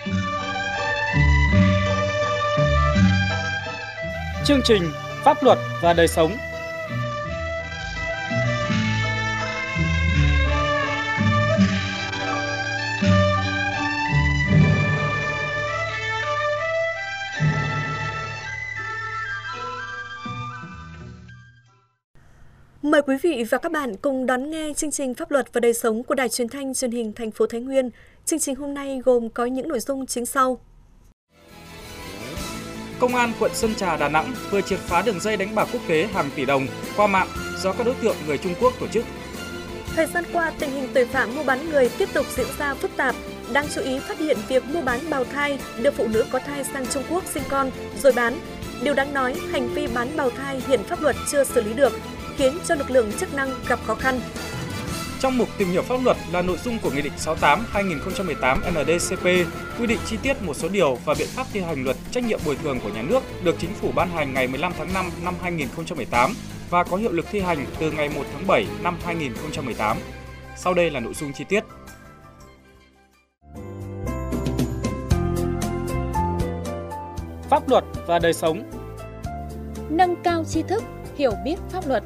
Chương trình Pháp luật và đời sống. Mời quý vị và các bạn cùng đón nghe chương trình Pháp luật và đời sống của Đài Truyền thanh Truyền hình thành phố Thái Nguyên. Chương trình hôm nay gồm có những nội dung chính sau. Công an quận Sơn Trà, Đà Nẵng vừa triệt phá đường dây đánh bạc quốc tế hàng tỷ đồng qua mạng do các đối tượng người Trung Quốc tổ chức. Thời gian qua, tình hình tội phạm mua bán người tiếp tục diễn ra phức tạp. Đáng chú ý phát hiện việc mua bán bào thai, đưa phụ nữ có thai sang Trung Quốc sinh con rồi bán. Điều đáng nói, hành vi bán bào thai hiện pháp luật chưa xử lý được, khiến cho lực lượng chức năng gặp khó khăn. Trong mục tìm hiểu pháp luật là nội dung của Nghị định 68/2018 NDCP quy định chi tiết một số điều và biện pháp thi hành luật trách nhiệm bồi thường của nhà nước được Chính phủ ban hành ngày 15 tháng 5 năm 2018 và có hiệu lực thi hành từ ngày 1 tháng 7 năm 2018. Sau đây là nội dung chi tiết. Pháp luật và đời sống. Nâng cao tri thức, hiểu biết pháp luật.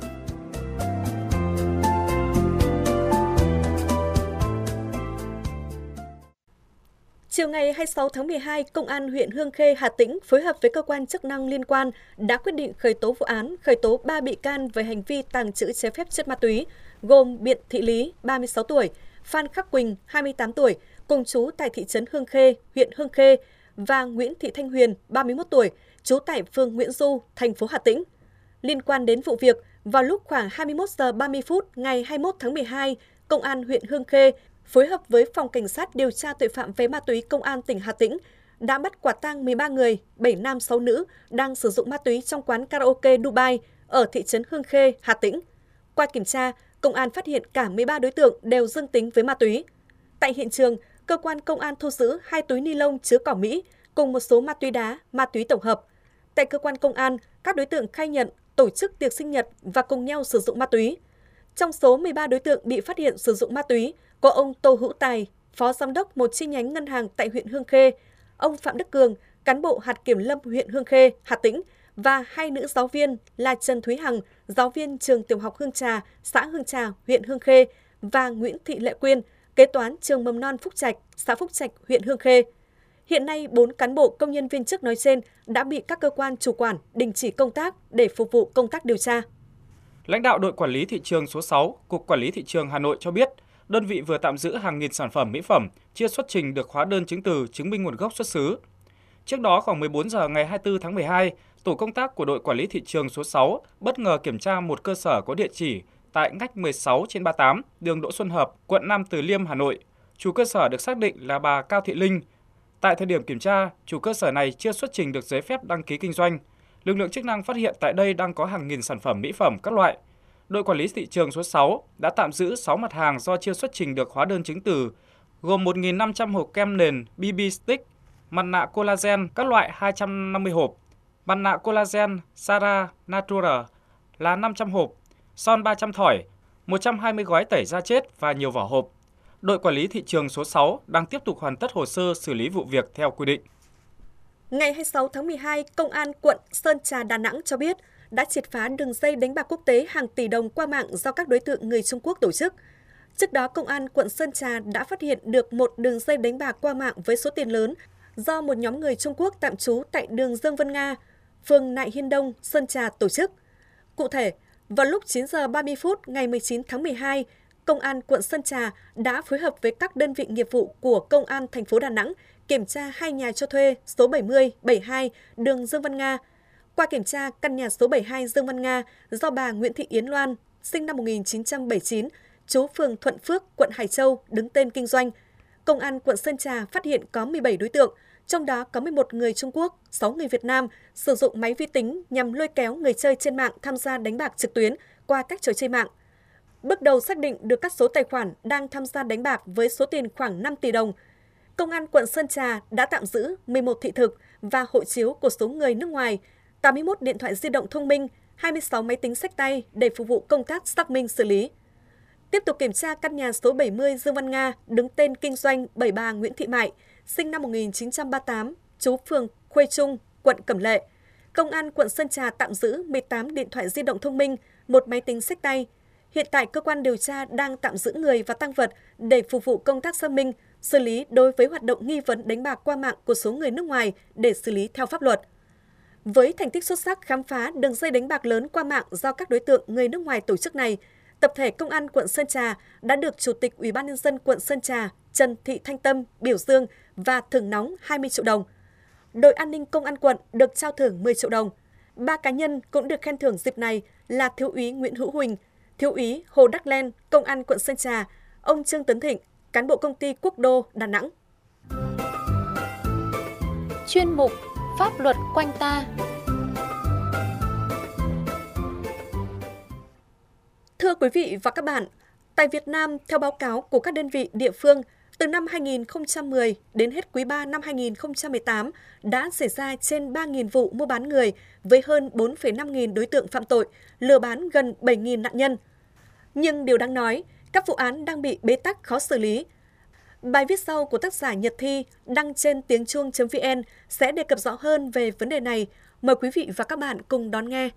Chiều ngày 26 tháng 12, Công an huyện Hương Khê, Hà Tĩnh phối hợp với cơ quan chức năng liên quan đã quyết định khởi tố vụ án, khởi tố 3 bị can về hành vi tàng trữ trái phép chất ma túy, gồm Biện Thị Lý, 36 tuổi, Phan Khắc Quỳnh, 28 tuổi, cùng trú tại thị trấn Hương Khê, huyện Hương Khê, và Nguyễn Thị Thanh Huyền, 31 tuổi, trú tại phường Nguyễn Du, thành phố Hà Tĩnh. Liên quan đến vụ việc, vào lúc khoảng 21 giờ 30 phút ngày 21 tháng 12, Công an huyện Hương Khê phối hợp với Phòng Cảnh sát điều tra tội phạm về ma túy Công an tỉnh Hà Tĩnh đã bắt quả tang 13 người, 7 nam 6 nữ đang sử dụng ma túy trong quán karaoke Dubai ở thị trấn Hương Khê, Hà Tĩnh. Qua kiểm tra, công an phát hiện cả 13 đối tượng đều dương tính với ma túy. Tại hiện trường, cơ quan công an thu giữ 2 túi ni lông chứa cỏ Mỹ cùng một số ma túy đá, ma túy tổng hợp. Tại cơ quan công an, các đối tượng khai nhận tổ chức tiệc sinh nhật và cùng nhau sử dụng ma túy. Trong số 13 đối tượng bị phát hiện sử dụng ma túy, có ông Tô Hữu Tài, phó giám đốc một chi nhánh ngân hàng tại huyện Hương Khê, ông Phạm Đức Cường, cán bộ hạt kiểm lâm huyện Hương Khê, Hà Tĩnh và 2 nữ giáo viên là Trần Thúy Hằng, giáo viên trường tiểu học Hương Trà, xã Hương Trà, huyện Hương Khê và Nguyễn Thị Lệ Quyên, kế toán trường mầm non Phúc Trạch, xã Phúc Trạch, huyện Hương Khê. Hiện nay, 4 cán bộ công nhân viên chức nói trên đã bị các cơ quan chủ quản đình chỉ công tác để phục vụ công tác điều tra. Lãnh đạo đội quản lý thị trường số 6, Cục Quản lý Thị trường Hà Nội cho biết, đơn vị vừa tạm giữ hàng nghìn sản phẩm mỹ phẩm chưa xuất trình được hóa đơn chứng từ chứng minh nguồn gốc xuất xứ. Trước đó, khoảng 14 giờ ngày 24 tháng 12, tổ công tác của đội quản lý thị trường số 6 bất ngờ kiểm tra một cơ sở có địa chỉ tại ngách 16/38, đường Đỗ Xuân Hợp, quận Nam Từ Liêm, Hà Nội. Chủ cơ sở được xác định là bà Cao Thị Linh. Tại thời điểm kiểm tra, chủ cơ sở này chưa xuất trình được giấy phép đăng ký kinh doanh. Lực lượng chức năng phát hiện tại đây đang có hàng nghìn sản phẩm mỹ phẩm các loại. Đội quản lý thị trường số 6 đã tạm giữ 6 mặt hàng do chưa xuất trình được hóa đơn chứng từ, gồm 1.500 hộp kem nền BB Stick, mặt nạ collagen các loại 250 hộp, mặt nạ collagen Sara Natura là 500 hộp, son 300 thỏi, 120 gói tẩy da chết và nhiều vỏ hộp. Đội quản lý thị trường số 6 đang tiếp tục hoàn tất hồ sơ xử lý vụ việc theo quy định. Ngày 26 tháng 12, Công an quận Sơn Trà, Đà Nẵng cho biết đã triệt phá đường dây đánh bạc quốc tế hàng tỷ đồng qua mạng do các đối tượng người Trung Quốc tổ chức. Trước đó, Công an quận Sơn Trà đã phát hiện được một đường dây đánh bạc qua mạng với số tiền lớn do một nhóm người Trung Quốc tạm trú tại đường Dương Vân Nga, phường Nại Hiên Đông, Sơn Trà tổ chức. Cụ thể, vào lúc 9 giờ 30 phút ngày 19 tháng 12, Công an quận Sơn Trà đã phối hợp với các đơn vị nghiệp vụ của Công an thành phố Đà Nẵng kiểm tra 2 nhà cho thuê số 70, 72 đường Dương Văn Nga. Qua kiểm tra, căn nhà số 72 Dương Văn Nga do bà Nguyễn Thị Yến Loan, sinh năm 1979, trú phường Thuận Phước, quận Hải Châu, đứng tên kinh doanh. Công an quận Sơn Trà phát hiện có 17 đối tượng, trong đó có 11 người Trung Quốc, 6 người Việt Nam sử dụng máy vi tính nhằm lôi kéo người chơi trên mạng tham gia đánh bạc trực tuyến qua các trò chơi mạng. Bước đầu xác định được các số tài khoản đang tham gia đánh bạc với số tiền khoảng 5 tỷ đồng. Công an quận Sơn Trà đã tạm giữ 11 thị thực và hộ chiếu của số người nước ngoài, 81 điện thoại di động thông minh, 26 máy tính xách tay để phục vụ công tác xác minh xử lý. Tiếp tục kiểm tra căn nhà số 70 Dương Văn Nga đứng tên kinh doanh bởi bà Nguyễn Thị Mại, sinh năm 1938, trú phường Khuê Trung, quận Cẩm Lệ. Công an quận Sơn Trà tạm giữ 18 điện thoại di động thông minh, một máy tính xách tay. Hiện tại, cơ quan điều tra đang tạm giữ người và tang vật để phục vụ công tác xác minh, xử lý đối với hoạt động nghi vấn đánh bạc qua mạng của số người nước ngoài để xử lý theo pháp luật. Với thành tích xuất sắc khám phá đường dây đánh bạc lớn qua mạng do các đối tượng người nước ngoài tổ chức này, tập thể Công an quận Sơn Trà đã được Chủ tịch Ủy ban nhân dân quận Sơn Trà Trần Thị Thanh Tâm biểu dương và thưởng nóng 20 triệu đồng. Đội an ninh Công an quận được trao thưởng 10 triệu đồng. 3 cá nhân cũng được khen thưởng dịp này là Thiếu úy Nguyễn Hữu Huỳnh, Thiếu úy Hồ Đắc Len, Công an quận Sơn Trà, ông Trương Tấn Thịnh, cán bộ công ty Quốc Đô, Đà Nẵng. Chuyên mục Pháp luật quanh ta. Thưa quý vị và các bạn, tại Việt Nam, theo báo cáo của các đơn vị địa phương, từ năm 2010 đến hết quý 3 năm 2018 đã xảy ra trên 3.000 vụ mua bán người với hơn 4,5 nghìn đối tượng phạm tội, lừa bán gần 7.000 nạn nhân. Nhưng điều đáng nói, các vụ án đang bị bế tắc khó xử lý. Bài viết sau của tác giả Nhật Thi đăng trên tiếng chuông.vn sẽ đề cập rõ hơn về vấn đề này. Mời quý vị và các bạn cùng đón nghe.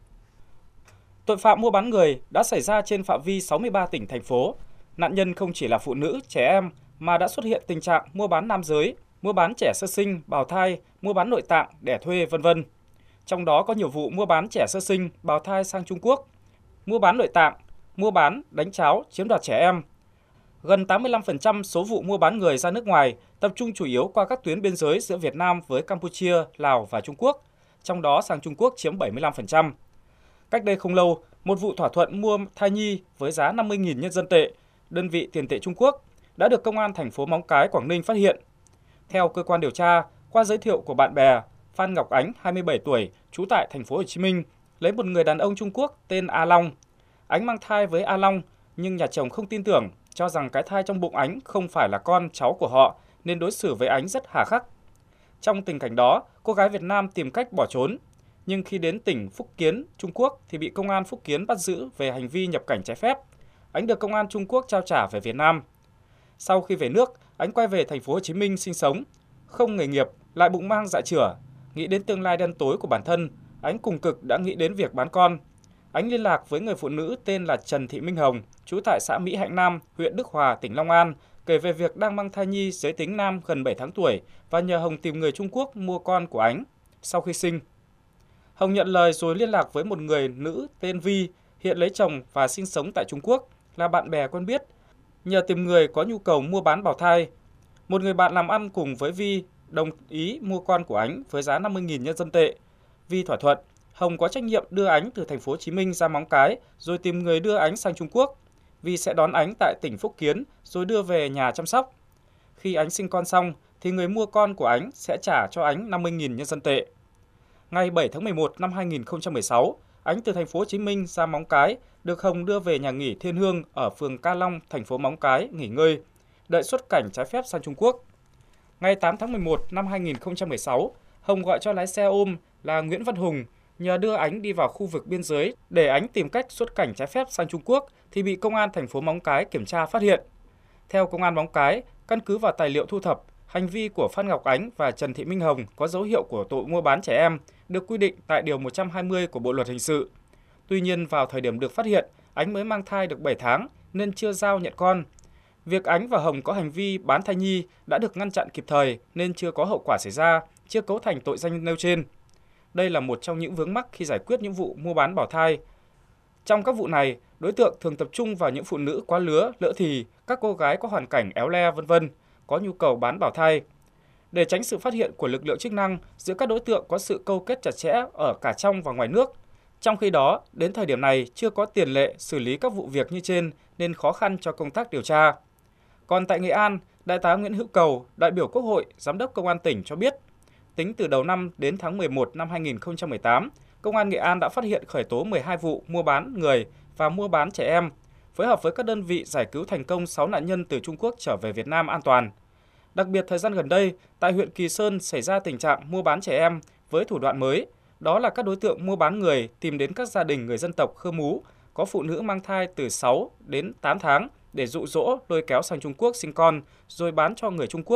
Tội phạm mua bán người đã xảy ra trên phạm vi 63 tỉnh, thành phố. Nạn nhân không chỉ là phụ nữ, trẻ em, mà đã xuất hiện tình trạng mua bán nam giới, mua bán trẻ sơ sinh, bào thai, mua bán nội tạng, đẻ thuê, v.v. Trong đó có nhiều vụ mua bán trẻ sơ sinh, bào thai sang Trung Quốc, mua bán nội tạng, mua bán, đánh tráo, chiếm đoạt trẻ em. Gần 85% số vụ mua bán người ra nước ngoài tập trung chủ yếu qua các tuyến biên giới giữa Việt Nam với Campuchia, Lào và Trung Quốc, trong đó sang Trung Quốc chiếm 75%. Cách đây không lâu, một vụ thỏa thuận mua thai nhi với giá 50.000 nhân dân tệ, đơn vị tiền tệ Trung Quốc, đã được Công an thành phố Móng Cái, Quảng Ninh phát hiện. Theo cơ quan điều tra, qua giới thiệu của bạn bè, Phan Ngọc Ánh, 27 tuổi, trú tại thành phố Hồ Chí Minh, lấy một người đàn ông Trung Quốc tên A Long. Ánh mang thai với A Long, nhưng nhà chồng không tin tưởng, cho rằng cái thai trong bụng Ánh không phải là con cháu của họ, nên đối xử với Ánh rất hà khắc. Trong tình cảnh đó, cô gái Việt Nam tìm cách bỏ trốn. Nhưng khi đến tỉnh Phúc Kiến, Trung Quốc thì bị Công an Phúc Kiến bắt giữ về hành vi nhập cảnh trái phép. Ánh được Công an Trung Quốc trao trả về Việt Nam. Sau khi về nước, Ánh quay về thành phố Hồ Chí Minh sinh sống. Không nghề nghiệp, lại bụng mang dạ chửa, nghĩ đến tương lai đen tối của bản thân, Ánh cùng cực đã nghĩ đến việc bán con. Ánh liên lạc với người phụ nữ tên là Trần Thị Minh Hồng, trú tại xã Mỹ Hạnh Nam, huyện Đức Hòa, tỉnh Long An, kể về việc đang mang thai nhi giới tính nam gần 7 tháng tuổi và nhờ Hồng tìm người Trung Quốc mua con của Ánh. Sau khi sinh, Hồng nhận lời rồi liên lạc với một người nữ tên Vi, hiện lấy chồng và sinh sống tại Trung Quốc, là bạn bè quen biết, nhờ tìm người có nhu cầu mua bán bào thai. Một người bạn làm ăn cùng với Vi đồng ý mua con của Ánh với giá 50.000 nhân dân tệ. Vi thỏa thuận, Hồng có trách nhiệm đưa Ánh từ thành phố Hồ Chí Minh ra Móng Cái, rồi tìm người đưa Ánh sang Trung Quốc. Vi sẽ đón Ánh tại tỉnh Phúc Kiến, rồi đưa về nhà chăm sóc. Khi Ánh sinh con xong, thì người mua con của Ánh sẽ trả cho Ánh 50.000 nhân dân tệ. Ngày 7 tháng 11 năm 2016, Ánh từ thành phố Hồ Chí Minh ra Móng Cái được Hồng đưa về nhà nghỉ Thiên Hương ở phường Ca Long, thành phố Móng Cái nghỉ ngơi, đợi xuất cảnh trái phép sang Trung Quốc. Ngày 8 tháng 11 năm 2016, Hồng gọi cho lái xe ôm là Nguyễn Văn Hùng nhờ đưa Ánh đi vào khu vực biên giới để Ánh tìm cách xuất cảnh trái phép sang Trung Quốc thì bị Công an thành phố Móng Cái kiểm tra phát hiện. Theo Công an Móng Cái, căn cứ vào tài liệu thu thập, hành vi của Phan Ngọc Ánh và Trần Thị Minh Hồng có dấu hiệu của tội mua bán trẻ em, được quy định tại Điều 120 của Bộ Luật Hình sự. Tuy nhiên, vào thời điểm được phát hiện, Ánh mới mang thai được 7 tháng nên chưa giao nhận con. Việc Ánh và Hồng có hành vi bán thai nhi đã được ngăn chặn kịp thời nên chưa có hậu quả xảy ra, chưa cấu thành tội danh nêu trên. Đây là một trong những vướng mắc khi giải quyết những vụ mua bán bảo thai. Trong các vụ này, đối tượng thường tập trung vào những phụ nữ quá lứa, lỡ thì, các cô gái có hoàn cảnh éo le, v.v., có nhu cầu bán bảo thai. Để tránh sự phát hiện của lực lượng chức năng, giữa các đối tượng có sự câu kết chặt chẽ ở cả trong và ngoài nước. Trong khi đó, đến thời điểm này chưa có tiền lệ xử lý các vụ việc như trên nên khó khăn cho công tác điều tra. Còn tại Nghệ An, Đại tá Nguyễn Hữu Cầu, đại biểu Quốc hội, Giám đốc Công an tỉnh cho biết, tính từ đầu năm đến tháng 11 năm 2018, Công an Nghệ An đã phát hiện khởi tố 12 vụ mua bán người và mua bán trẻ em, phối hợp với các đơn vị giải cứu thành công 6 nạn nhân từ Trung Quốc trở về Việt Nam an toàn. Đặc biệt, thời gian gần đây, tại huyện Kỳ Sơn xảy ra tình trạng mua bán trẻ em với thủ đoạn mới, đó là các đối tượng mua bán người tìm đến các gia đình người dân tộc Khơ Mú, có phụ nữ mang thai từ 6 đến 8 tháng để dụ dỗ lôi kéo sang Trung Quốc sinh con, rồi bán cho người Trung Quốc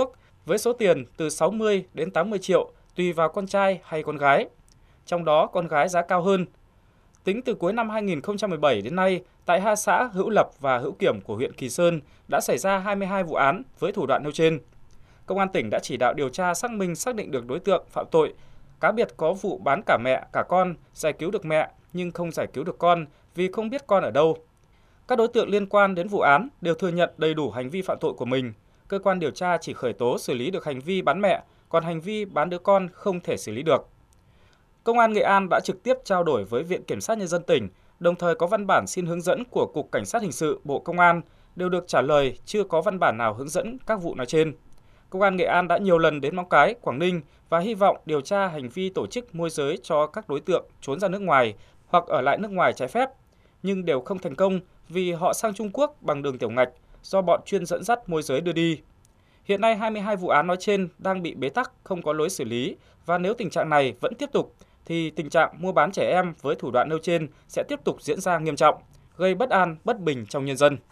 với số tiền từ 60 đến 80 triệu tùy vào con trai hay con gái. Trong đó con gái giá cao hơn. Tính từ cuối năm 2017 đến nay, tại hai xã Hữu Lập và Hữu Kiểm của huyện Kỳ Sơn đã xảy ra 22 vụ án với thủ đoạn nêu trên. Công an tỉnh đã chỉ đạo điều tra xác minh xác định được đối tượng phạm tội. Cá biệt có vụ bán cả mẹ, cả con, giải cứu được mẹ nhưng không giải cứu được con vì không biết con ở đâu. Các đối tượng liên quan đến vụ án đều thừa nhận đầy đủ hành vi phạm tội của mình. Cơ quan điều tra chỉ khởi tố xử lý được hành vi bán mẹ, còn hành vi bán đứa con không thể xử lý được. Công an Nghệ An đã trực tiếp trao đổi với Viện Kiểm sát Nhân dân tỉnh, đồng thời có văn bản xin hướng dẫn của Cục Cảnh sát Hình sự, Bộ Công an, đều được trả lời chưa có văn bản nào hướng dẫn các vụ nói trên. Công an Nghệ An đã nhiều lần đến Móng Cái, Quảng Ninh và hy vọng điều tra hành vi tổ chức môi giới cho các đối tượng trốn ra nước ngoài hoặc ở lại nước ngoài trái phép, nhưng đều không thành công vì họ sang Trung Quốc bằng đường tiểu ngạch do bọn chuyên dẫn dắt môi giới đưa đi. Hiện nay 22 vụ án nói trên đang bị bế tắc, không có lối xử lý và nếu tình trạng này vẫn tiếp tục thì tình trạng mua bán trẻ em với thủ đoạn nêu trên sẽ tiếp tục diễn ra nghiêm trọng, gây bất an, bất bình trong nhân dân.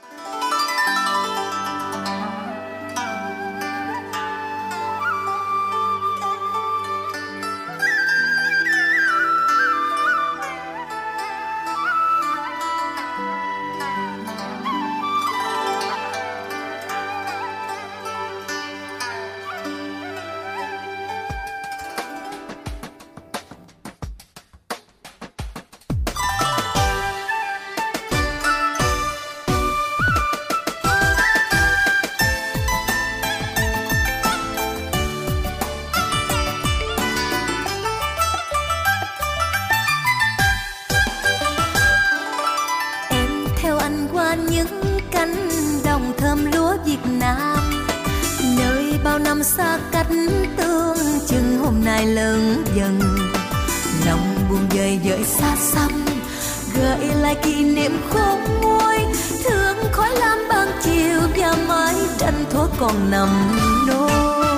Những cánh đồng thơm lúa Việt Nam, nơi bao năm xa cách tương chừng hôm nay lớn dần, lòng buồn dời dời xa xăm, gợi lại kỷ niệm khôn nguôi, thương khói lam ban chiều và mái tranh thuở còn nằm nôi.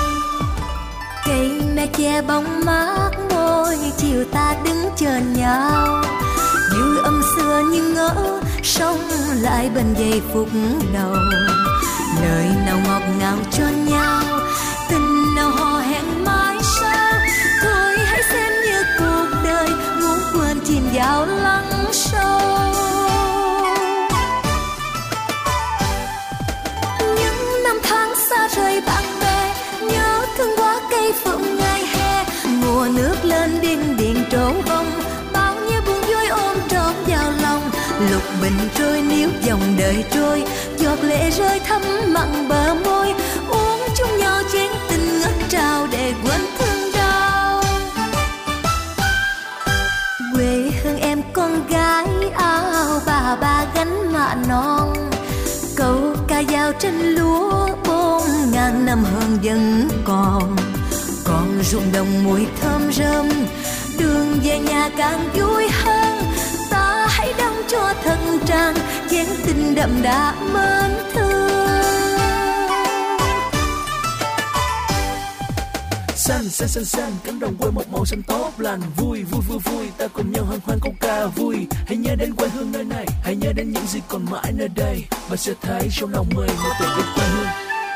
Cây me che bóng mát môi, chiều ta đứng chờ nhau, như âm xưa như ngỡ sống lại bên giây phút đầu. Lời nào ngọt ngào cho nhau, tình nào hò hẹn mãi sau. Thôi hãy xem như cuộc đời muốn quên chìm vào lắng sâu. Những năm tháng xa rời bạn bè, nhớ thương quá cây phượng ngày hè. Mùa nước lên điên điền trổ bông, bao nhiêu buồn vui ôm trọn vào lòng. Lục bình trôi níu dòng đời trôi, giọt lệ rơi thấm mặn bờ môi. Uống chung nhau chén tình ngất trao để quên thương đau. Quê hương em con gái áo bà gánh mạ non, câu ca dao trên lúa 4.000 năm hơn vẫn còn. Còn ruộng đồng mùi thơm rơm, đường về nhà càng vui hơn. Ta hãy đong cho thân trang chén tình đậm đà mến thương. Xanh cánh đồng quê một màu xanh tốt lành, vui ta cùng nhau hân hoan câu ca vui. Hãy nhớ đến quê hương nơi này, hãy nhớ đến những gì còn mãi nơi đây. Bạn sẽ thấy trong lòng mình một tình yêu quê hương.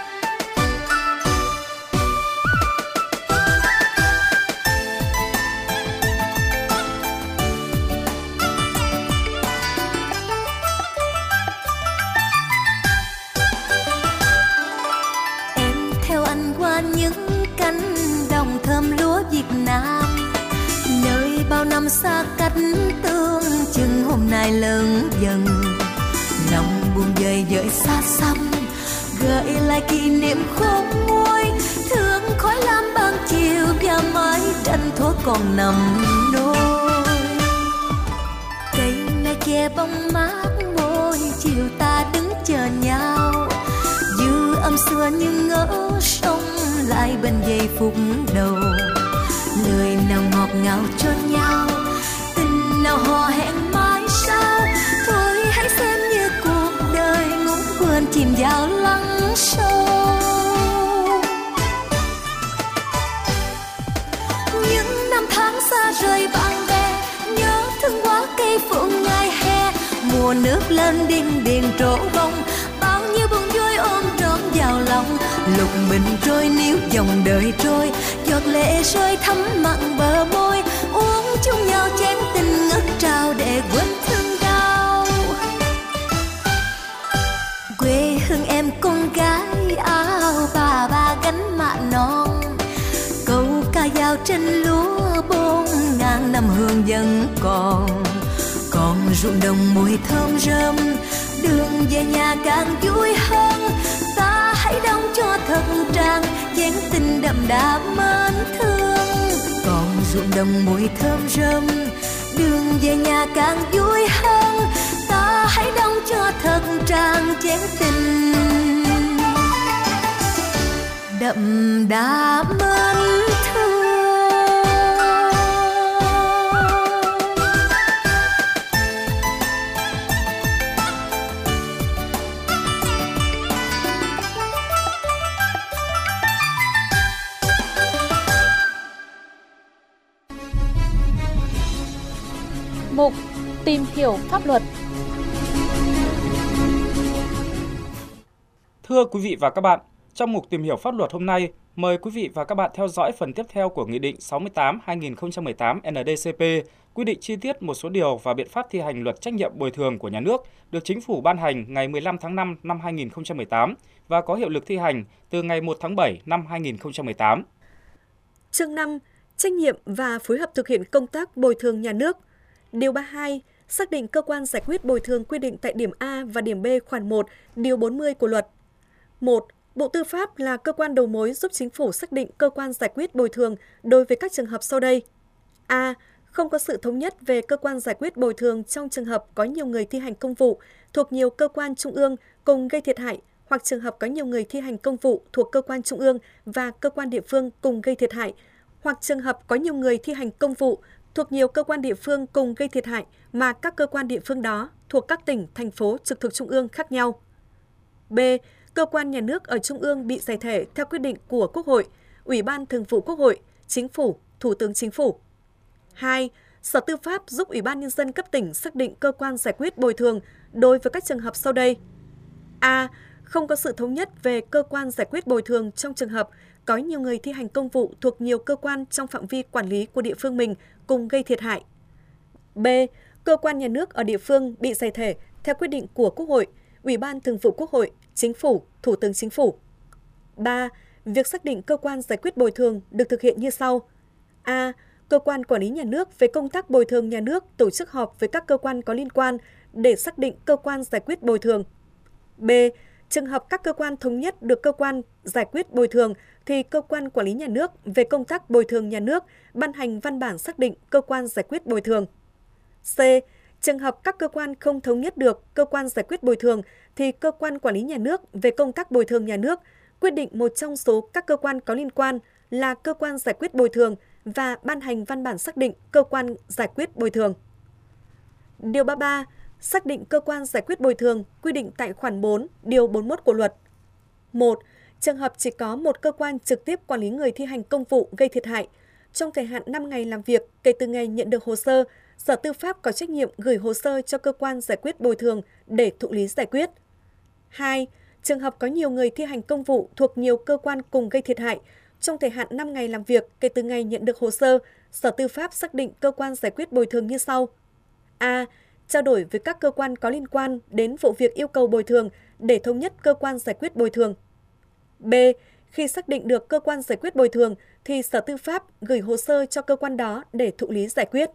Những cánh đồng thơm lúa Việt Nam, nơi bao năm xa cách tương chừng hôm nay lớn dần, lòng buồn dời dời xa xăm, gợi lại kỷ niệm khôn nguôi, thương khói lam ban chiều và mái tranh thuở còn nằm nôi. Cây me che bóng mát môi, chiều ta đứng chờ nhau, dư âm xưa như ngỡ sống lại bên giây phút đầu. Lời nào ngọt ngào cho nhau, tình nào hò hẹn mãi sau. Thôi hãy xem như cuộc đời ngủ quên chìm vào lắng sâu. Những năm tháng xa rời bạn bè, nhớ thương quá cây phượng ngày hè. Mùa nước lên điên điền trổ bông, bao nhiêu buồn vui ôm trọn vào lòng. Lục bình trôi níu dòng đời trôi, giọt lệ rơi thấm mặn bờ môi, uống chung nhau chén tình ngất trao để quên thương đau. Quê hương em con gái áo bà gánh mạ non, câu ca dao trên lúa 4.000 năm hương vẫn còn ruộng đồng mùi thơm rơm, đường về nhà càng vui hơn. Ta hãy đong cho thật tràn chén tình đậm đà mến thương, còn ruộng đồng mùi thơm rơm, đường về nhà càng vui hơn. Ta hãy đong cho thật tràn chén tình đậm đà mến thương. Mục tìm hiểu pháp luật. Thưa quý vị và các bạn, trong mục tìm hiểu pháp luật hôm nay, mời quý vị và các bạn theo dõi phần tiếp theo của Nghị định 68/2018 NDCP, quy định chi tiết một số điều và biện pháp thi hành luật trách nhiệm bồi thường của nhà nước, được Chính phủ ban hành ngày 15 tháng 5 năm 2018 và có hiệu lực thi hành từ ngày 1 tháng 7 năm 2018. Chương 5. Trách nhiệm và phối hợp thực hiện công tác bồi thường nhà nước. Điều 32. Xác định cơ quan giải quyết bồi thường quy định tại điểm A và điểm B khoản 1, điều 40 của luật. 1. Bộ Tư pháp là cơ quan đầu mối giúp Chính phủ xác định cơ quan giải quyết bồi thường đối với các trường hợp sau đây. A. Không có sự thống nhất về cơ quan giải quyết bồi thường trong trường hợp có nhiều người thi hành công vụ thuộc nhiều cơ quan trung ương cùng gây thiệt hại, hoặc trường hợp có nhiều người thi hành công vụ thuộc cơ quan trung ương và cơ quan địa phương cùng gây thiệt hại, hoặc trường hợp có nhiều người thi hành công vụ thuộc nhiều cơ quan địa phương cùng gây thiệt hại mà các cơ quan địa phương đó thuộc các tỉnh, thành phố trực thuộc trung ương khác nhau. B. Cơ quan nhà nước ở trung ương bị giải thể theo quyết định của Quốc hội, Ủy ban Thường vụ Quốc hội, Chính phủ, Thủ tướng Chính phủ. 2. Sở Tư pháp giúp Ủy ban Nhân dân cấp tỉnh xác định cơ quan giải quyết bồi thường đối với các trường hợp sau đây. A. Không có sự thống nhất về cơ quan giải quyết bồi thường trong trường hợp có nhiều người thi hành công vụ thuộc nhiều cơ quan trong phạm vi quản lý của địa phương mình cùng gây thiệt hại. B. Cơ quan nhà nước ở địa phương bị giải thể theo quyết định của Quốc hội, Ủy ban Thường vụ Quốc hội, Chính phủ, Thủ tướng Chính phủ. 3. Việc xác định cơ quan giải quyết bồi thường được thực hiện như sau. A. Cơ quan quản lý nhà nước về công tác bồi thường nhà nước tổ chức họp với các cơ quan có liên quan để xác định cơ quan giải quyết bồi thường. B. Trường hợp các cơ quan thống nhất được cơ quan giải quyết bồi thường thì cơ quan quản lý nhà nước về công tác bồi thường nhà nước ban hành văn bản xác định cơ quan giải quyết bồi thường. C. Trường hợp các cơ quan không thống nhất được cơ quan giải quyết bồi thường thì cơ quan quản lý nhà nước về công tác bồi thường nhà nước quyết định một trong số các cơ quan có liên quan là cơ quan giải quyết bồi thường và ban hành văn bản xác định cơ quan giải quyết bồi thường. Điều 33. Xác định cơ quan giải quyết bồi thường quy định tại khoản 4, điều 41 của luật. 1. Trường hợp chỉ có một cơ quan trực tiếp quản lý người thi hành công vụ gây thiệt hại. Trong thời hạn 5 ngày làm việc kể từ ngày nhận được hồ sơ, Sở Tư pháp có trách nhiệm gửi hồ sơ cho cơ quan giải quyết bồi thường để thụ lý giải quyết. 2. Trường hợp có nhiều người thi hành công vụ thuộc nhiều cơ quan cùng gây thiệt hại. Trong thời hạn 5 ngày làm việc kể từ ngày nhận được hồ sơ, Sở Tư pháp xác định cơ quan giải quyết bồi thường như sau. A. Trao đổi với các cơ quan có liên quan đến vụ việc yêu cầu bồi thường để thống nhất cơ quan giải quyết bồi thường. B. Khi xác định được cơ quan giải quyết bồi thường thì Sở Tư pháp gửi hồ sơ cho cơ quan đó để thụ lý giải quyết.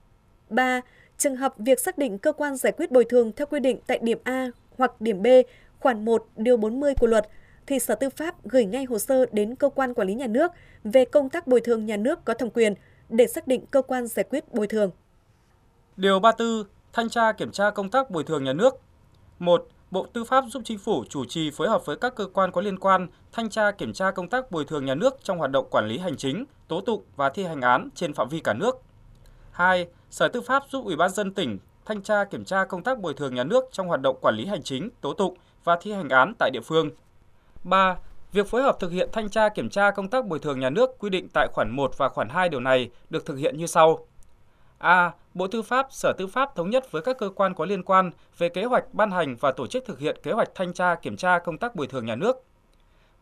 3. Trường hợp việc xác định cơ quan giải quyết bồi thường theo quy định tại điểm A hoặc điểm B, khoản 1, điều 40 của luật, thì Sở Tư pháp gửi ngay hồ sơ đến cơ quan quản lý nhà nước về công tác bồi thường nhà nước có thẩm quyền để xác định cơ quan giải quyết bồi thường. Điều 34. Thanh tra kiểm tra công tác bồi thường nhà nước. 1. Bộ Tư pháp giúp Chính phủ chủ trì phối hợp với các cơ quan có liên quan thanh tra kiểm tra công tác bồi thường nhà nước trong hoạt động quản lý hành chính, tố tụng và thi hành án trên phạm vi cả nước. 2. Sở Tư pháp giúp Ủy ban nhân dân tỉnh thanh tra kiểm tra công tác bồi thường nhà nước trong hoạt động quản lý hành chính, tố tụng và thi hành án tại địa phương. 3. Việc phối hợp thực hiện thanh tra kiểm tra công tác bồi thường nhà nước quy định tại khoản 1 và khoản 2 điều này được thực hiện như sau. A. Bộ Tư pháp, Sở Tư pháp thống nhất với các cơ quan có liên quan về kế hoạch ban hành và tổ chức thực hiện kế hoạch thanh tra kiểm tra công tác bồi thường nhà nước.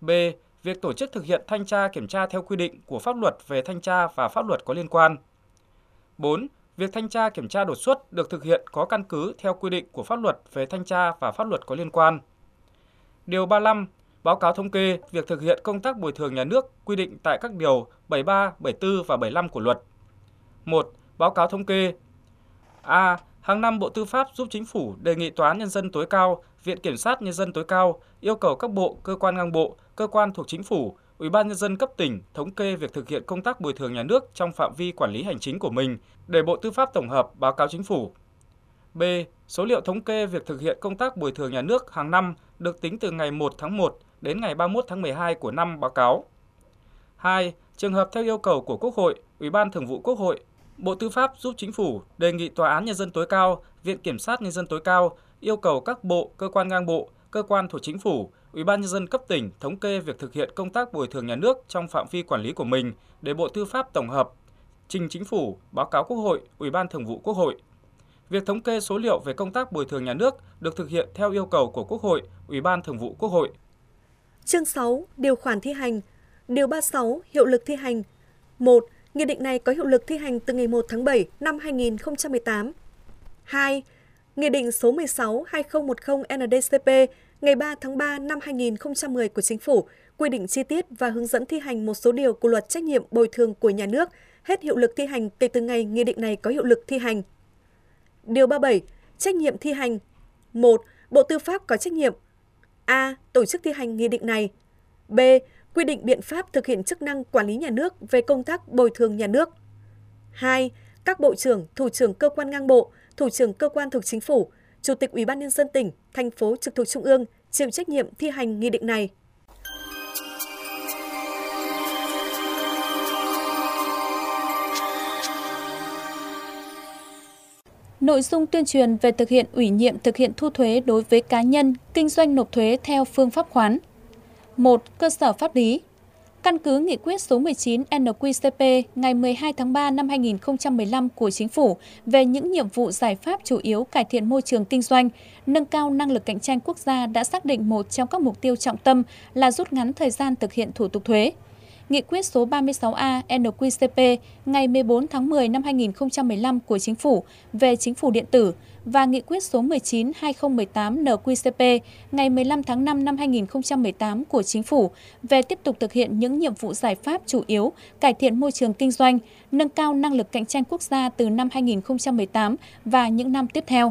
B. Việc tổ chức thực hiện thanh tra kiểm tra theo quy định của pháp luật về thanh tra và pháp luật có liên quan. 4. Việc thanh tra kiểm tra đột xuất được thực hiện có căn cứ theo quy định của pháp luật về thanh tra và pháp luật có liên quan. Điều 35. Báo cáo thống kê việc thực hiện công tác bồi thường nhà nước quy định tại các điều 73, 74 và 75 của luật. 1. Báo cáo thống kê. A. Hàng năm Bộ Tư pháp giúp Chính phủ đề nghị Tòa án Nhân dân tối cao, Viện Kiểm sát Nhân dân tối cao yêu cầu các bộ, cơ quan ngang bộ, cơ quan thuộc Chính phủ, Ủy ban Nhân dân cấp tỉnh thống kê việc thực hiện công tác bồi thường nhà nước trong phạm vi quản lý hành chính của mình để Bộ Tư pháp tổng hợp báo cáo Chính phủ. B. Số liệu thống kê việc thực hiện công tác bồi thường nhà nước hàng năm được tính từ ngày 1 tháng 1 đến ngày 31 tháng 12 của năm báo cáo. 2. Trường hợp theo yêu cầu của Quốc hội, Ủy ban Thường vụ Quốc hội, Bộ Tư pháp giúp Chính phủ đề nghị Tòa án Nhân dân tối cao, Viện Kiểm sát Nhân dân tối cao yêu cầu các bộ, cơ quan ngang bộ, cơ quan thuộc Chính phủ, Ủy ban Nhân dân cấp tỉnh thống kê việc thực hiện công tác bồi thường nhà nước trong phạm vi quản lý của mình để Bộ Tư pháp tổng hợp, trình Chính phủ, báo cáo Quốc hội, Ủy ban Thường vụ Quốc hội. Việc thống kê số liệu về công tác bồi thường nhà nước được thực hiện theo yêu cầu của Quốc hội, Ủy ban Thường vụ Quốc hội. Chương 6. Điều khoản thi hành. Điều 36. Hiệu lực thi hành. 1. Nghị định này có hiệu lực thi hành từ ngày 1 tháng 7 năm 2018. 2. Nghị định số 16/2010 NDCP ngày 3 tháng 3 năm 2010 của Chính phủ quy định chi tiết và hướng dẫn thi hành một số điều của Luật Trách nhiệm bồi thường của nhà nước, hết hiệu lực thi hành kể từ ngày nghị định này có hiệu lực thi hành. Điều 37. Trách nhiệm thi hành. 1. Bộ Tư pháp có trách nhiệm A. Tổ chức thi hành nghị định này. B. Quy định biện pháp thực hiện chức năng quản lý nhà nước về công tác bồi thường nhà nước. 2. Các bộ trưởng, thủ trưởng cơ quan ngang bộ, thủ trưởng cơ quan thuộc Chính phủ, Chủ tịch Ủy ban Nhân dân tỉnh, thành phố trực thuộc Trung ương chịu trách nhiệm thi hành nghị định này. Nội dung tuyên truyền về thực hiện ủy nhiệm thực hiện thu thuế đối với cá nhân, kinh doanh nộp thuế theo phương pháp khoán. 1. Cơ sở pháp lý. Căn cứ Nghị quyết số 19 NQ-CP ngày 12 tháng 3 năm 2015 của Chính phủ về những nhiệm vụ giải pháp chủ yếu cải thiện môi trường kinh doanh, nâng cao năng lực cạnh tranh quốc gia đã xác định một trong các mục tiêu trọng tâm là rút ngắn thời gian thực hiện thủ tục thuế. Nghị quyết số 36A NQ-CP ngày 14 tháng 10 năm 2015 của Chính phủ về Chính phủ điện tử và Nghị quyết số 19/2018 NQ-CP ngày 15 tháng 5 năm 2018 của Chính phủ về tiếp tục thực hiện những nhiệm vụ giải pháp chủ yếu cải thiện môi trường kinh doanh, nâng cao năng lực cạnh tranh quốc gia từ năm 2018 và những năm tiếp theo.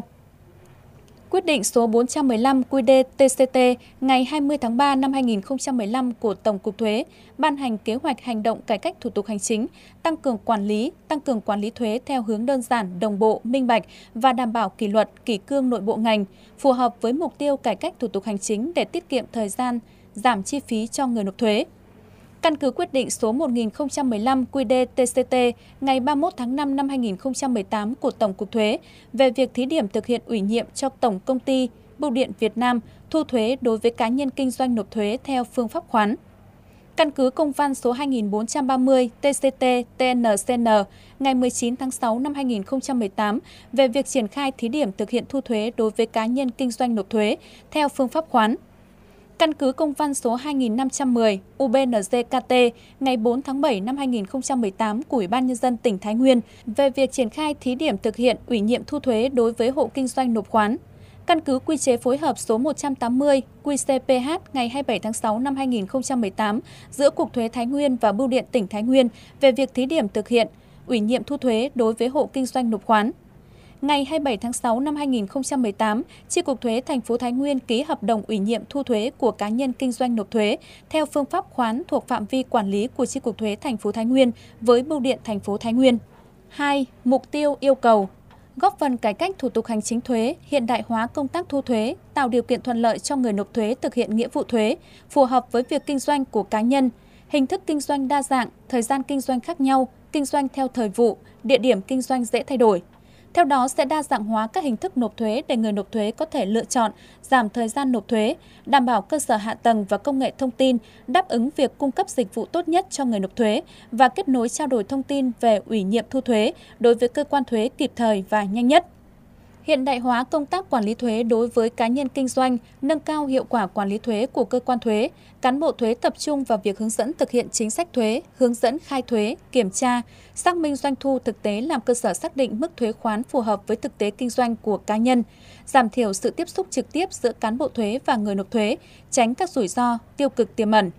Quyết định số 415 QĐ-TCT ngày 20 tháng 3 năm 2015 của Tổng cục Thuế ban hành kế hoạch hành động cải cách thủ tục hành chính, tăng cường quản lý thuế theo hướng đơn giản, đồng bộ, minh bạch và đảm bảo kỷ luật, kỷ cương nội bộ ngành, phù hợp với mục tiêu cải cách thủ tục hành chính để tiết kiệm thời gian, giảm chi phí cho người nộp thuế. Căn cứ quyết định số 1015 QĐ-TCT ngày 31 tháng 5 năm 2018 của Tổng cục Thuế về việc thí điểm thực hiện ủy nhiệm cho Tổng công ty Bưu điện Việt Nam thu thuế đối với cá nhân kinh doanh nộp thuế theo phương pháp khoán. Căn cứ công văn số 2430 TCT-TNCN ngày 19 tháng 6 năm 2018 về việc triển khai thí điểm thực hiện thu thuế đối với cá nhân kinh doanh nộp thuế theo phương pháp khoán. Căn cứ công văn số 2510 UBNZ-KT ngày 4 tháng 7 năm 2018 của Ủy ban Nhân dân tỉnh Thái Nguyên về việc triển khai thí điểm thực hiện ủy nhiệm thu thuế đối với hộ kinh doanh nộp khoán. Căn cứ quy chế phối hợp số 180 QCPH ngày 27 tháng 6 năm 2018 giữa Cục Thuế Thái Nguyên và Bưu điện tỉnh Thái Nguyên về việc thí điểm thực hiện ủy nhiệm thu thuế đối với hộ kinh doanh nộp khoán. Ngày 27 tháng 6 năm 2018, Chi cục Thuế thành phố Thái Nguyên ký hợp đồng ủy nhiệm thu thuế của cá nhân kinh doanh nộp thuế theo phương pháp khoán thuộc phạm vi quản lý của Chi cục Thuế thành phố Thái Nguyên với Bưu điện thành phố Thái Nguyên. 2. Mục tiêu yêu cầu góp phần cải cách thủ tục hành chính thuế, hiện đại hóa công tác thu thuế, tạo điều kiện thuận lợi cho người nộp thuế thực hiện nghĩa vụ thuế, phù hợp với việc kinh doanh của cá nhân, hình thức kinh doanh đa dạng, thời gian kinh doanh khác nhau, kinh doanh theo thời vụ, địa điểm kinh doanh dễ thay đổi. Theo đó sẽ đa dạng hóa các hình thức nộp thuế để người nộp thuế có thể lựa chọn, giảm thời gian nộp thuế, đảm bảo cơ sở hạ tầng và công nghệ thông tin, đáp ứng việc cung cấp dịch vụ tốt nhất cho người nộp thuế và kết nối trao đổi thông tin về ủy nhiệm thu thuế đối với cơ quan thuế kịp thời và nhanh nhất. hiện đại hóa công tác quản lý thuế đối với cá nhân kinh doanh, nâng cao hiệu quả quản lý thuế của cơ quan thuế, cán bộ thuế tập trung vào việc hướng dẫn thực hiện chính sách thuế, hướng dẫn khai thuế, kiểm tra, xác minh doanh thu thực tế làm cơ sở xác định mức thuế khoán phù hợp với thực tế kinh doanh của cá nhân, giảm thiểu sự tiếp xúc trực tiếp giữa cán bộ thuế và người nộp thuế, tránh các rủi ro, tiêu cực tiềm ẩn.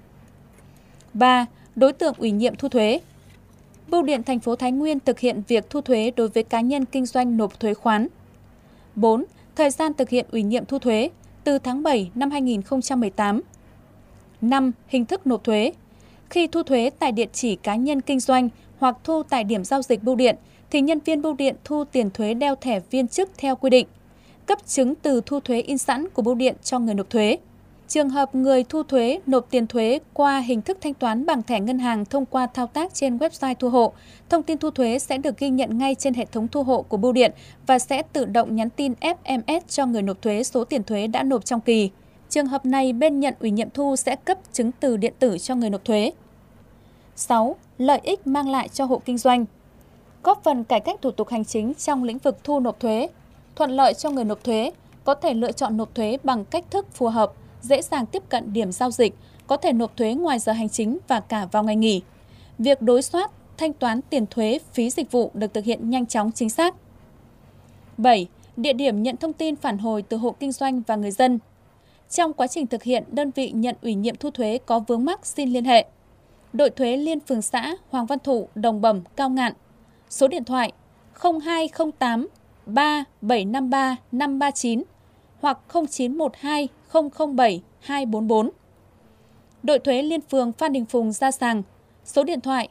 3. Đối tượng ủy nhiệm thu thuế. Bưu điện thành phố Thái Nguyên thực hiện việc thu thuế đối với cá nhân kinh doanh nộp thuế khoán. 4. Thời gian thực hiện ủy nhiệm thu thuế từ tháng 7 năm 2018. 5. Hình thức nộp thuế. Khi thu thuế tại địa chỉ cá nhân kinh doanh hoặc thu tại điểm giao dịch bưu điện thì nhân viên bưu điện thu tiền thuế đeo thẻ viên chức theo quy định. Cấp chứng từ thu thuế in sẵn của bưu điện cho người nộp thuế. Trường hợp người thu thuế nộp tiền thuế qua hình thức thanh toán bằng thẻ ngân hàng thông qua thao tác trên website thu hộ, thông tin thu thuế sẽ được ghi nhận ngay trên hệ thống thu hộ của bưu điện và sẽ tự động nhắn tin SMS cho người nộp thuế số tiền thuế đã nộp trong kỳ. Trường hợp này, bên nhận ủy nhiệm thu sẽ cấp chứng từ điện tử cho người nộp thuế. 6. Lợi ích mang lại cho hộ kinh doanh. Góp phần cải cách thủ tục hành chính trong lĩnh vực thu nộp thuế, thuận lợi cho người nộp thuế, có thể lựa chọn nộp thuế bằng cách thức phù hợp, dễ dàng tiếp cận điểm giao dịch, có thể nộp thuế ngoài giờ hành chính và cả vào ngày nghỉ. Việc đối soát, thanh toán tiền thuế, phí dịch vụ được thực hiện nhanh chóng chính xác. 7. Địa điểm nhận thông tin phản hồi từ hộ kinh doanh và người dân. Trong quá trình thực hiện, đơn vị nhận ủy nhiệm thu thuế có vướng mắc xin liên hệ. Đội thuế Liên phường xã Hoàng Văn Thụ, Đồng Bẩm, Cao Ngạn. Số điện thoại 0208 3753 539 hoặc 0912 007 244. Đội thuế Liên phường Phan Đình Phùng, Gia Sàng. Số điện thoại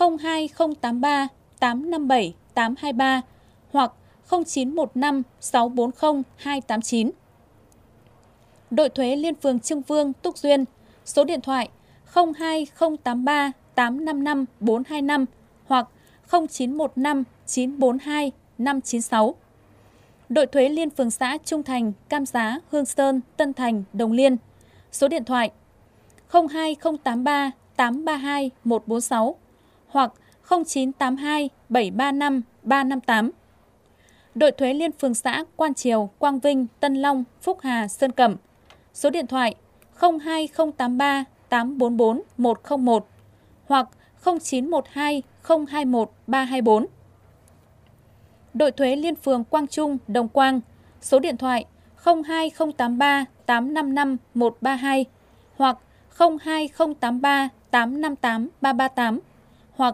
02083 857 823 hoặc 0915 640 289. Đội thuế Liên phường Trưng Vương, Túc Duyên. Số điện thoại 02083 855 425 hoặc 0915 942 596. Đội thuế Liên phường xã Trung Thành, Cam Giá, Hương Sơn, Tân Thành, Đồng Liên. Số điện thoại 02083 832 146 hoặc 0982 735 358. Đội thuế Liên phường xã Quan Triều, Quang Vinh, Tân Long, Phúc Hà, Sơn Cẩm. Số điện thoại 02083 844 101 hoặc 0912 021 324. Đội thuế Liên phường Quang Trung, Đồng Quang. Số điện thoại 02083 855 132 hoặc 02083 858 338 hoặc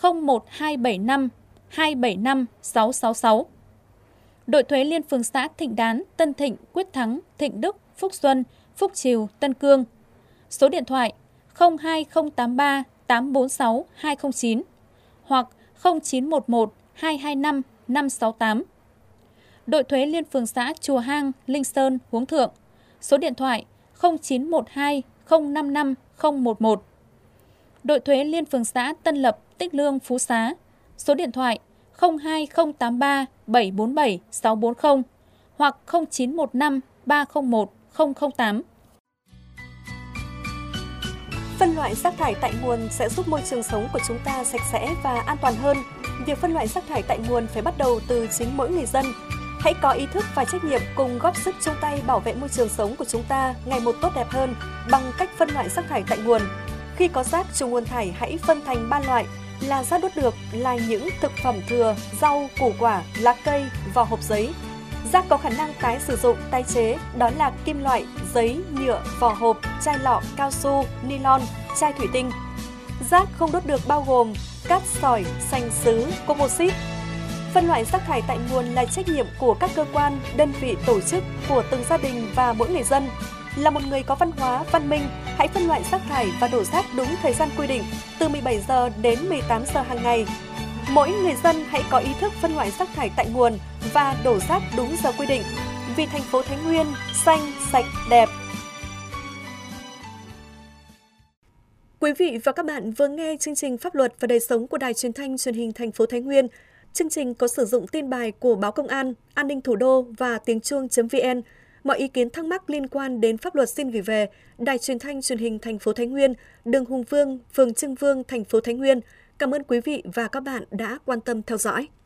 01275 275 666. Đội thuế Liên phường xã Thịnh Đán, Tân Thịnh, Quyết Thắng, Thịnh Đức, Phúc Xuân, Phúc Triều, Tân Cương. Số điện thoại 02083 846 209 hoặc 0911 225 568. Đội thuế Liên phường xã Chùa Hang, Linh Sơn, Huống Thượng. Số điện thoại 0912 055 011. Đội thuế Liên phường xã Tân Lập, Tích Lương, Phú Xá. Số điện thoại 02083 747 640 hoặc 0915 301 008. Phân loại rác thải tại nguồn sẽ giúp môi trường sống của chúng ta sạch sẽ và an toàn hơn. Việc phân loại rác thải tại nguồn phải bắt đầu từ chính mỗi người dân. Hãy có ý thức và trách nhiệm cùng góp sức chung tay bảo vệ môi trường sống của chúng ta ngày một tốt đẹp hơn bằng cách phân loại rác thải tại nguồn. Khi có rác trùng nguồn thải, hãy phân thành 3 loại là rác đốt được, là những thực phẩm thừa, rau, củ quả, lá cây, vỏ hộp giấy. Rác có khả năng tái sử dụng, tái chế, đó là kim loại, giấy, nhựa, vỏ hộp, chai lọ, cao su, nylon, chai thủy tinh. Rác không đốt được bao gồm cát sỏi, sành sứ, composite. Phân loại rác thải tại nguồn là trách nhiệm của các cơ quan, đơn vị, tổ chức, của từng gia đình và mỗi người dân. Là một người có văn hóa, văn minh, hãy phân loại rác thải và đổ rác đúng thời gian quy định, từ 17 giờ đến 18 giờ hàng ngày. Mỗi người dân hãy có ý thức phân loại rác thải tại nguồn và đổ rác đúng giờ quy định. Vì thành phố Thái Nguyên xanh, sạch, đẹp. Quý vị và các bạn vừa nghe chương trình Pháp luật và đời sống của Đài Truyền thanh Truyền hình thành phố Thái Nguyên. Chương trình có sử dụng tin bài của Báo Công an, An ninh Thủ đô và tiếng chuông.vn. Mọi ý kiến thắc mắc liên quan đến pháp luật xin gửi về Đài Truyền thanh Truyền hình thành phố Thái Nguyên, đường Hùng Vương, phường Trưng Vương, thành phố Thái Nguyên. Cảm ơn quý vị và các bạn đã quan tâm theo dõi.